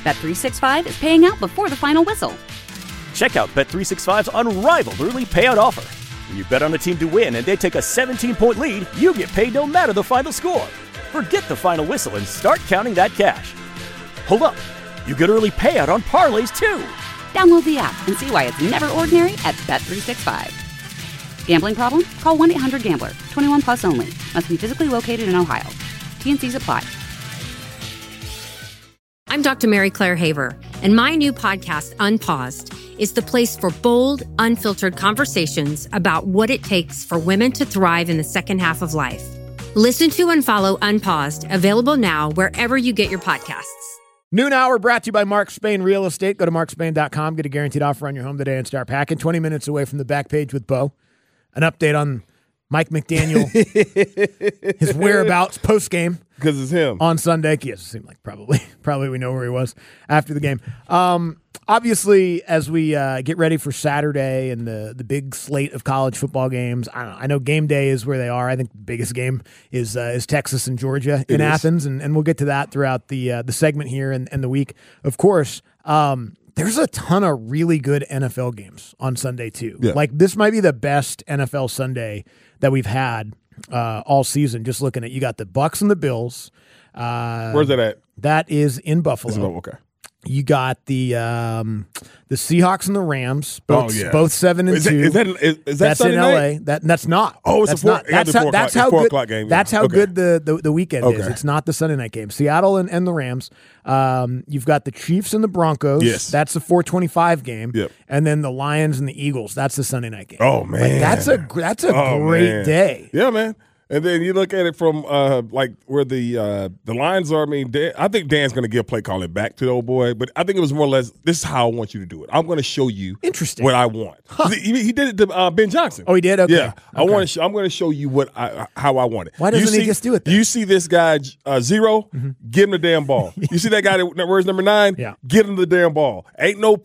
Bet365 is paying out before the final whistle. Check out Bet365's unrivaled early payout offer. When you bet on a team to win and they take a 17-point lead, you get paid no matter the final score. Forget the final whistle and start counting that cash. Hold up. You get early payout on parlays, too. Download the app and see why it's never ordinary at Bet365. Gambling problem? Call 1-800-GAMBLER. 21 plus only. Must be physically located in Ohio. T&Cs apply. I'm Dr. Mary Claire Haver, and my new podcast, Unpaused, is the place for bold, unfiltered conversations about what it takes for women to thrive in the second half of life. Listen to and follow Unpaused, available now wherever you get your podcasts. Noon Hour brought to you by Mark Spain Real Estate. Go to markspain.com, get a guaranteed offer on your home today and start packing. 20 minutes away from the back page with Bo. An update on Mike McDaniel, his whereabouts post-game. Because it's him. On Sunday. Yes, it seemed like probably we know where he was after the game. Obviously, as we get ready for Saturday and the big slate of college football games, I know game day is where they are. I think the biggest game is Texas and Georgia in Athens, and we'll get to that throughout the segment here and the week. Of course, there's a ton of really good NFL games on Sunday, too. Yeah. Like, this might be the best NFL Sunday that we've had all season. Just looking at, you got the Bucs and the Bills. Where's that at? That is in Buffalo. Okay. You got the Seahawks and the Rams, both 7-2. Is that that's Sunday in night? LA. That's not. Oh, it's that's how good. Game. That's how good the weekend is. Okay. It's not the Sunday night game. Seattle and the Rams. You've got the Chiefs and the Broncos. Yes, that's the 4:25 game. Yep. And then the Lions and the Eagles. That's the Sunday night game. Oh man, that's a great day. Yeah, man. And then you look at it from like where the lines are. I mean, I think Dan's going to give play calling back to the old boy, but I think it was more or less, this is how I want you to do it. I'm going to show you what I want. Huh. He did it to Ben Johnson. Oh, he did? Okay. Yeah. Okay. I'm going to show you how I want it. Why doesn't he just do it then? You see this guy, Zero, give him the damn ball. You see that guy that wears number 9? Yeah. Give him the damn ball. Ain't no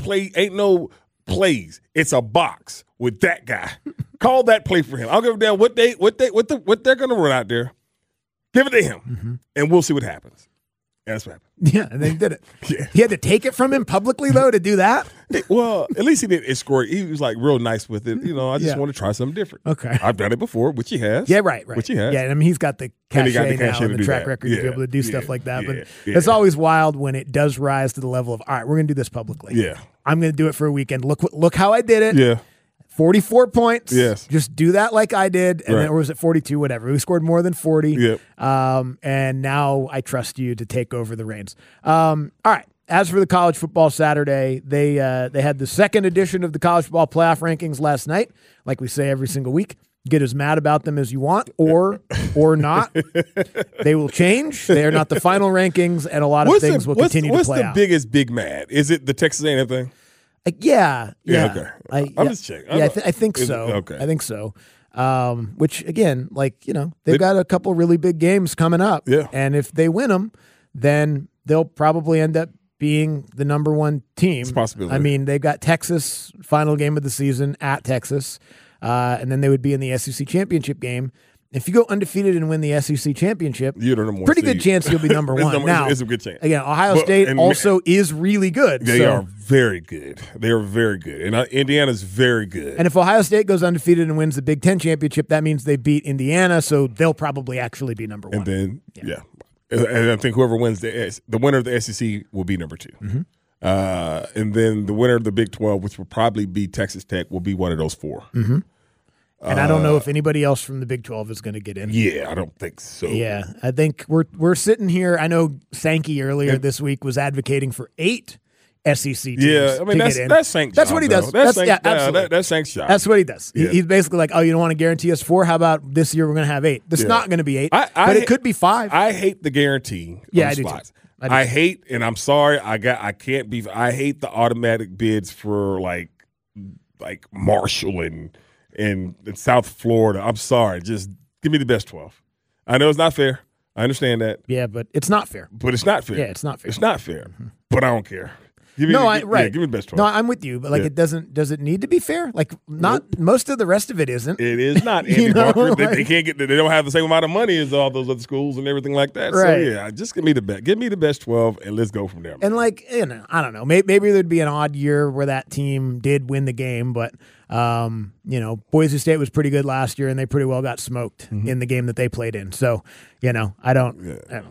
plays. It's a box with that guy. Call that play for him. I'll give a damn what they're going to run out there. Give it to him, and we'll see what happens. And that's what happened. Yeah, and they did it. Yeah. He had to take it from him publicly, though, to do that? Well, at least he didn't escort. He was like real nice with it. I just want to try something different. Okay. I've done it before, which he has. Yeah, right. Which he has. Yeah, I mean, he's got the cachet now and the track record to be able to do stuff like that. But it's always wild when it does rise to the level of, all right, we're going to do this publicly. Yeah. I'm going to do it for a weekend. Look how I did it. Yeah. 44 points. Yes. Just do that like I did. And right. then, or was it 42? Whatever. We scored more than 40. Yep. And now I trust you to take over the reins. All right. As for the college football Saturday, they had the second edition of the college football playoff rankings last night. Like we say every single week, get as mad about them as you want or not. They will change. They are not the final rankings, and a lot of things will continue to play out. What's the biggest big mad? Is it the Texas A&M thing? Yeah. Okay. I'm just checking. I think so. Okay. I think so. Which again, they've got a couple really big games coming up. Yeah. And if they win them, then they'll probably end up being the number one team. It's a possibility. I mean, they've got Texas final game of the season at Texas, and then they would be in the SEC championship game. If you go undefeated and win the SEC championship, you're the number one pretty seed. good chance you'll be number one. Now, it's a good chance. Again, Ohio State also is really good. They are very good. They are very good. And Indiana's very good. And if Ohio State goes undefeated and wins the Big Ten championship, that means they beat Indiana, so they'll probably actually be number one. And then, and I think whoever wins the winner of the SEC will be number 2. Mm-hmm. And then the winner of the Big 12, which will probably be Texas Tech, will be one of those 4. Mm-hmm. And I don't know if anybody else from the Big 12 is going to get in. Yeah, I don't think so. Yeah, I think we're sitting here. I know Sankey earlier this week was advocating for 8 SEC teams. Yeah, I mean that's Sank's That's job, what he does. That's Sank's job. That's what he does. Yeah. He's basically like, oh, you don't want to guarantee us 4? How about this year we're going to have 8? That's not going to be 8, but it could be 5. I hate the guarantee. Yeah, I do slots. too. I hate, and I'm sorry, I hate the automatic bids for like Marshall and South Florida. I'm sorry. Just give me the best 12. I know it's not fair. I understand that. Yeah, but it's not fair. But it's not fair. Yeah, it's not fair. It's not fair. But I don't care. Give me right. Yeah, give me the best 12. No, I'm with you, but like, does it need to be fair? Like, not most of the rest of it isn't. It is not. Andy You know, Barker. like- They can't get. They don't have the same amount of money as all those other schools and everything like that. Right. So yeah, just give me the best. Give me the best 12, and let's go from there. Man. And like, I don't know. Maybe there'd be an odd year where that team did win the game, but Boise State was pretty good last year, and they pretty well got smoked in the game that they played in. So, I don't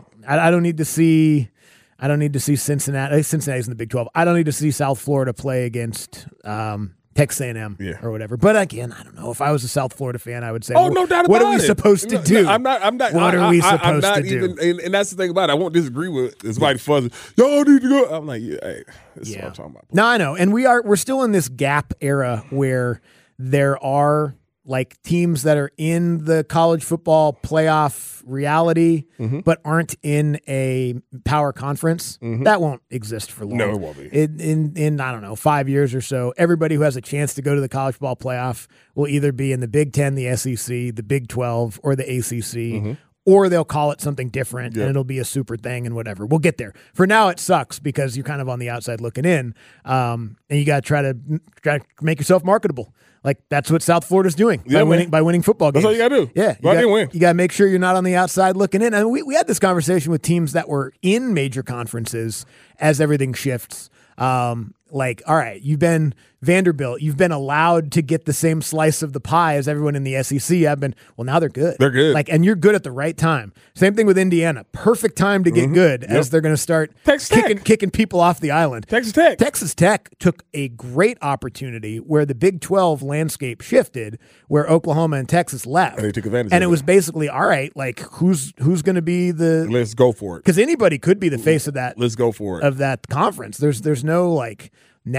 need to see. I don't need to see Cincinnati. Cincinnati's in the Big 12. I don't need to see South Florida play against Texas A&M or whatever. But again, I don't know. If I was a South Florida fan, I would say, no doubt about it. What are we supposed to do? I'm not. What are we supposed to do? And that's the thing about it. I won't disagree with somebody fuzzy. Y'all need to go. I'm like, hey, that's what I'm talking about. No, I know. And we're still in this gap era where there are like teams that are in the college football playoff reality, but aren't in a power conference. That won't exist for long. No, it won't be. In I don't know, 5 years or so, everybody who has a chance to go to the college football playoff will either be in the Big 10, the SEC, the Big 12, or the ACC. Or they'll call it something different, and it'll be a super thing and whatever. We'll get there. For now, it sucks because you're kind of on the outside looking in, and you got to try to make yourself marketable. Like that's what South Florida's doing by winning football games. That's all you got to do. Yeah, win. You got to make sure you're not on the outside looking in. And we had this conversation with teams that were in major conferences as everything shifts. Like, all right, you've been Vanderbilt. You've been allowed to get the same slice of the pie as everyone in the SEC. Now they're good. They're good. Like, and you're good at the right time. Same thing with Indiana. Perfect time to get good as they're going to start kicking people off the island. Texas Tech took a great opportunity where the Big 12 landscape shifted, where Oklahoma and Texas left. And they took advantage and of it was basically, all right, like who's going to be the Let's go for it. Because anybody could be the face of that. Let's go for it. Of that conference. There's no like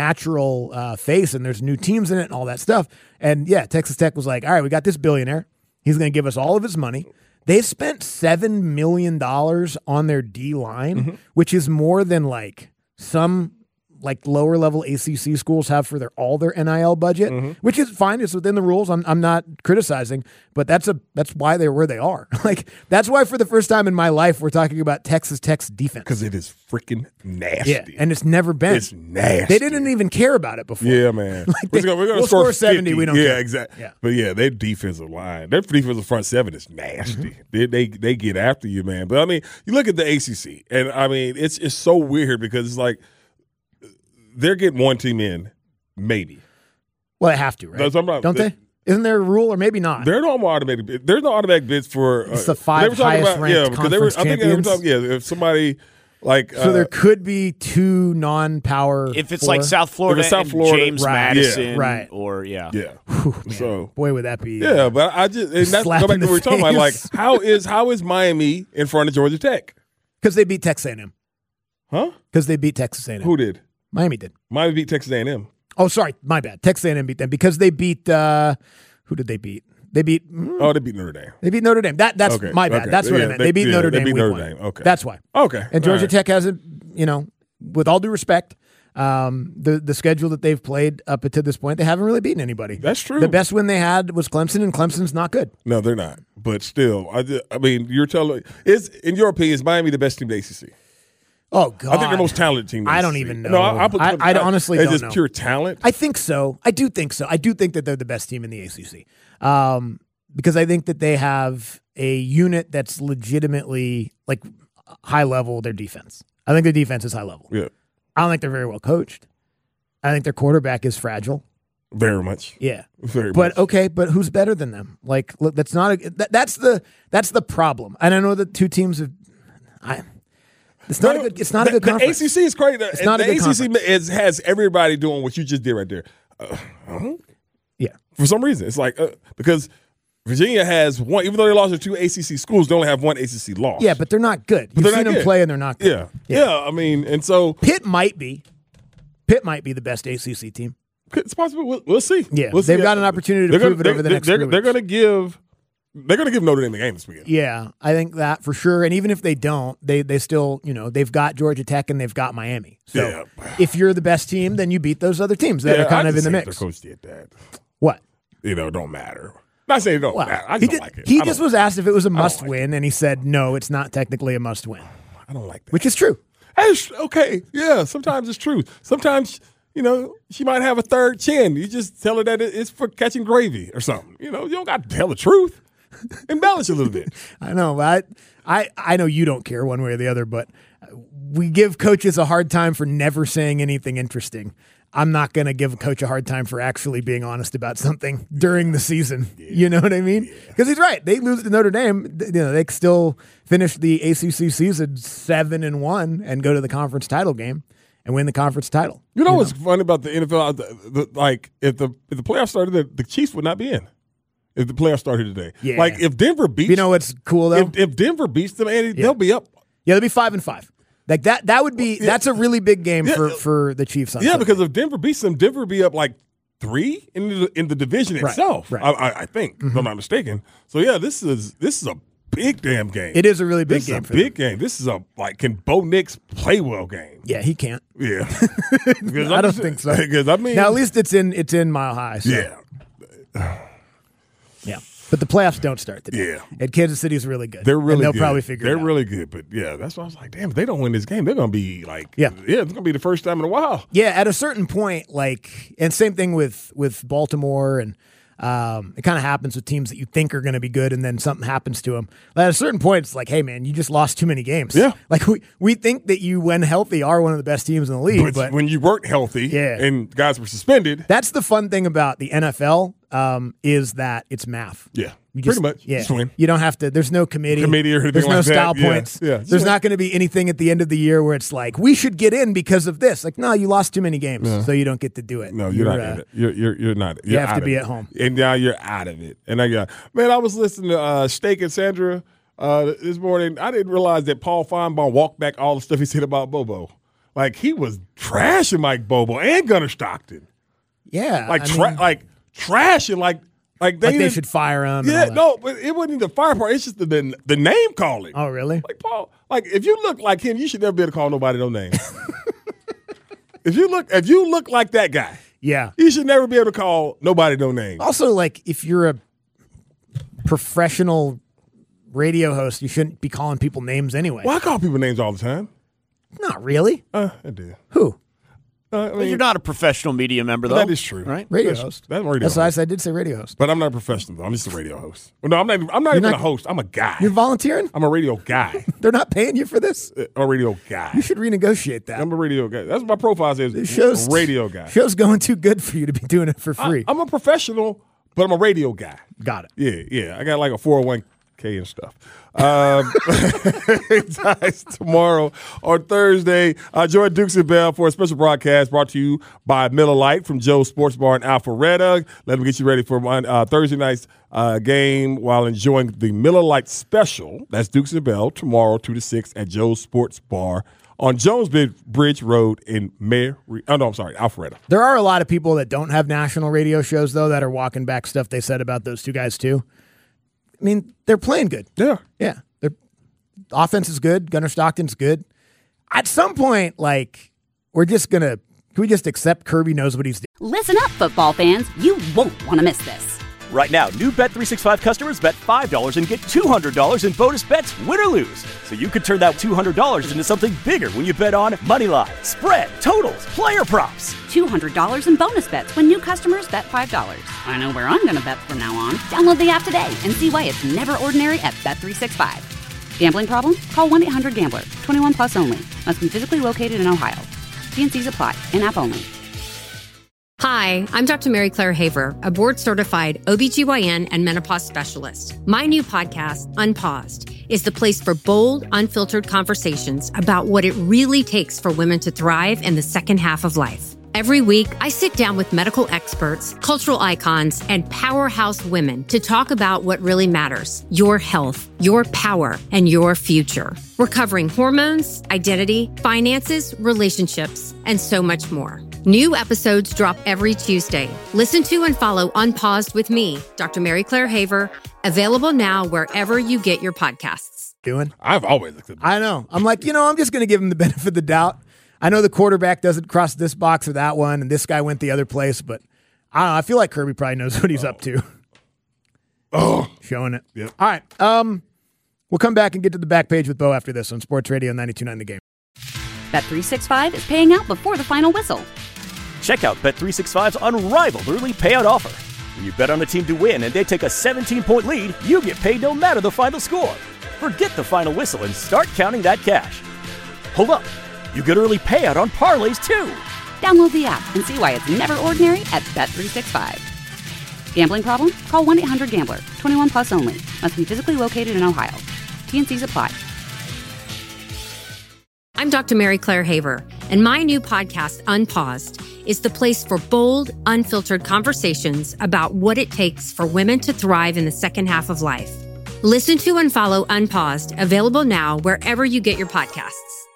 natural face, and there's new teams in it and all that stuff. And yeah, Texas Tech was like, all right, we got this billionaire. He's going to give us all of his money. They've spent $7 million on their D line, which is more than like some like lower level ACC schools have for all their NIL budget, which is fine. It's within the rules. I'm not criticizing, but that's why they're where they are. Like that's why for the first time in my life we're talking about Texas Tech's defense because it is freaking nasty. Yeah, and it's never been. It's nasty. They didn't even care about it before. Yeah, man. Like we're gonna we'll score 70. We don't care. Exactly. Yeah. But yeah, their defensive line, their defensive front seven is nasty. They get after you, man. But I mean, you look at the ACC, and I mean, it's so weird because it's like. They're getting one team in, maybe. Well, they have to, right? Don't they? Isn't there a rule, or maybe not? There's no automatic bids for. It's the 5 highest ranked conference champions. If somebody like so, there could be 2 non-power. If it's like South Florida, James Madison, right? Or Whew, so boy, would that be? Yeah, but I just and that's go back to what we were talking about. Like, how is Miami in front of Georgia Tech? Because they beat Texas A&M. Huh? Because they beat Texas A&M. Who did? Miami did. Miami beat Texas A&M. Oh, sorry. My bad. Texas A&M beat them because they beat who did they beat? They beat they beat Notre Dame. They beat Notre Dame. That's okay. My bad. That's what I meant. They beat Notre Dame. They beat Notre Dame. Okay. That's why. Okay. And Georgia Tech hasn't, with all due respect, the schedule that they've played up to this point, they haven't really beaten anybody. That's true. The best win they had was Clemson, and Clemson's not good. No, they're not. But still, I mean, you're telling in your opinion, is Miami the best team in the ACC? Oh, God. I think they're the most talented team. I don't even know. No, I honestly don't know. Is this pure talent? I think so. I do think so. I do think that they're the best team in the ACC because I think that they have a unit that's legitimately like high level, their defense. I think their defense is high level. Yeah. I don't think they're very well coached. I think their quarterback is fragile. Very much. Yeah. Very but much. Okay, but who's better than them? Like, look, that's the problem. And I know the two teams have It's not a good conference. The ACC is crazy. It's not a good ACC has everybody doing what you just did right there. Yeah. For some reason, it's like because Virginia has one, even though they lost to 2 ACC schools, they only have 1 ACC loss. Yeah, but they're not good. You've seen them play, and they're not good. Yeah. I mean, and so Pitt might be the best ACC team. It's possible. We'll see. Yeah, we'll see. They've got an opportunity to prove it over the next 3 weeks. They're going to give. They're going to give Notre Dame the game this weekend. Yeah, I think that for sure. And even if they don't, they still, they've got Georgia Tech and they've got Miami. So if you're the best team, then you beat those other teams that are kind of in the mix. Their coach did that. What? Don't matter. Not saying it don't matter. I just don't like it. He just was asked if it was a must-win, and he said, no, it's not technically a must-win. I don't like that. Which is true. Okay, yeah, sometimes it's true. Sometimes, she might have a third chin. You just tell her that it's for catching gravy or something. You don't got to tell the truth. Embellish a little bit. I know, but I know you don't care one way or the other, but we give coaches a hard time for never saying anything interesting. I'm not going to give a coach a hard time for actually being honest about something during the season. Yeah. You know what I mean? Because he's right. They lose to Notre Dame. They still finish the ACC season 7-1 and go to the conference title game and win the conference title. What's funny about the NFL? If the playoffs started, the Chiefs would not be in. If the playoffs started today, if Denver beats, what's cool though? If Denver beats them, Andy, they'll be up. Yeah, they'll be 5-5. Like that would be that's a really big game for the Chiefs. On Sunday. Because if Denver beats them, Denver would be up like 3 in the division itself. Right. I think, if I'm not mistaken. So this is a big damn game. It is a really big game. This is a big game. This is can Bo Nix play well game? Yeah, he can't. Yeah, I don't think so. Because now at least it's in Mile High. So. Yeah. Yeah. But the playoffs don't start today. Yeah. And Kansas City's really good. They're really they'll good. Probably figure it out. They're really good. But, that's why I was like, damn, if they don't win this game, they're going to be like, it's going to be the first time in a while. Yeah, at a certain point, and same thing with Baltimore, and it kind of happens with teams that you think are going to be good, and then something happens to them. But at a certain point, it's like, hey, man, you just lost too many games. Yeah. Like, we think that you, when healthy, are one of the best teams in the league. But when you weren't healthy and guys were suspended. That's the fun thing about the NFL is that it's math. Yeah. Pretty much. Yeah. Just win. You don't have to. There's no committee. Or anything there's no like style that. points. Yeah. There's not going to be anything at the end of the year where it's like, we should get in because of this. Like, no, you lost too many games, so you don't get to do it. No, you're not in it. You're not. You have to be at home. And now you're out of it. And I was listening to Steak and Sandra this morning. I didn't realize that Paul Feinbaum walked back all the stuff he said about Bobo. Like, he was trashing Mike Bobo and Gunnar Stockton. Yeah. Trashing they should fire him. Yeah, no, but it wasn't the fire part. It's just the name calling. Oh, really? Like, Paul, if you look like him, you should never be able to call nobody no name. If you look like that guy, you should never be able to call nobody no name. Also, if you're a professional radio host, you shouldn't be calling people names anyway. Well, I call people names all the time. Not really. I do. Who? You're not a professional media member, though. That is true, right? Radio host. That's radio. That's host. why I did say radio host. But I'm not a professional, though. I'm just a radio host. Well, no, I'm not even a host. I'm a guy. You're volunteering? I'm a radio guy. They're not paying you for this? A radio guy. You should renegotiate that. I'm a radio guy. That's what my profile says. Radio guy. Show's going too good for you to be doing it for free. I'm a professional, but I'm a radio guy. Got it. Yeah. I got like a 401k and stuff. Tomorrow on Thursday, join Dukes and Bell for a special broadcast brought to you by Miller Lite from Joe's Sports Bar in Alpharetta. Let me get you ready for Thursday night's game while enjoying the Miller Lite special. That's Dukes and Bell tomorrow 2 to 6 at Joe's Sports Bar on Jones Bridge Road in Alpharetta. There are a lot of people that don't have national radio shows, though, that are walking back stuff they said about those two guys, too. I mean, they're playing good. Yeah. Yeah. Their offense is good. Gunnar Stockton's good. At some point, we're just going to – can we just accept Kirby knows what he's doing? Listen up, football fans. You won't want to miss this. Right now, new Bet365 customers bet $5 and get $200 in bonus bets, win or lose. So you could turn that $200 into something bigger when you bet on moneyline, spread, totals, player props. $200 in bonus bets when new customers bet $5. I know where I'm going to bet from now on. Download the app today and see why it's never ordinary at Bet365. Gambling problem? Call 1-800-GAMBLER. 21 plus only. Must be physically located in Ohio. T&Cs apply. In-app only. Hi, I'm Dr. Mary Claire Haver, a board-certified OBGYN and menopause specialist. My new podcast, Unpaused, is the place for bold, unfiltered conversations about what it really takes for women to thrive in the second half of life. Every week, I sit down with medical experts, cultural icons, and powerhouse women to talk about what really matters: your health, your power, and your future. We're covering hormones, identity, finances, relationships, and so much more. New episodes drop every Tuesday. Listen to and follow Unpaused with me, Dr. Mary Claire Haver, available now wherever you get your podcasts. I've always looked at that. I know. I'm like, I'm just going to give him the benefit of the doubt. I know the quarterback doesn't cross this box or that one, and this guy went the other place, but I don't know. I feel like Kirby probably knows what he's up to. Showing it. Yep. All right. We'll come back and get to the back page with Bo after this on Sports Radio 92.9 The Game. Bet365 is paying out before the final whistle. Check out Bet365's unrivaled early payout offer. When you bet on a team to win and they take a 17-point lead, you get paid no matter the final score. Forget the final whistle and start counting that cash. Hold up. You get early payout on parlays, too. Download the app and see why it's never ordinary at Bet365. Gambling problem? Call 1-800-GAMBLER. 21 plus only. Must be physically located in Ohio. T&Cs apply. I'm Dr. Mary Claire Haver, and my new podcast, Unpaused, is the place for bold, unfiltered conversations about what it takes for women to thrive in the second half of life. Listen to and follow Unpaused, available now wherever you get your podcasts.